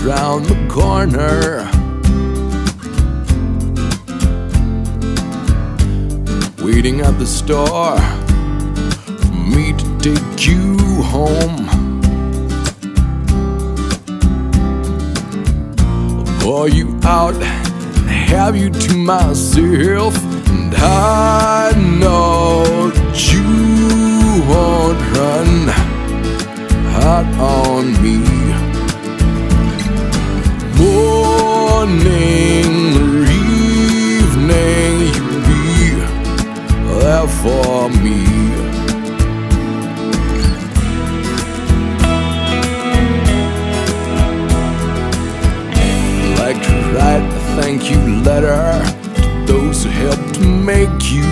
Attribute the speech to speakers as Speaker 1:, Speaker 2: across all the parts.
Speaker 1: round the corner. Waiting at the store for me to take you home. I'll pour you out and have you to myself, and I know that you won't run hot on me. Morning or evening, you'll be there for me. I'd like to write a thank you letter to those who helped make you.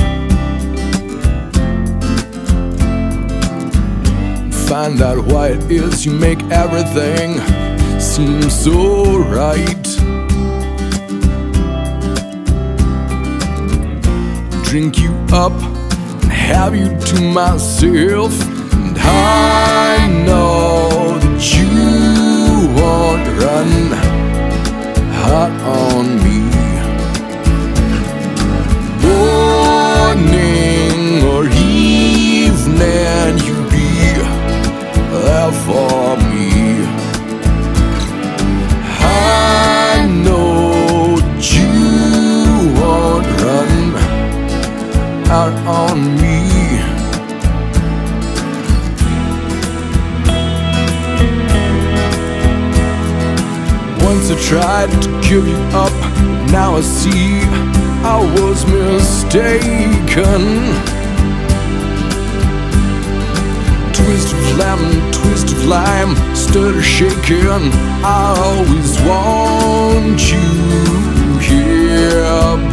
Speaker 1: Find out why it is you make everything seem so right. Drink you up and have you to myself, and I know that you won't run hot on me. Morning or evening, you'll be there for me. I know that you won't run out on me. Once I tried to give you up, but now I see I was mistaken. Twist of lemon, twist of lime, stir shaking. I always want you here.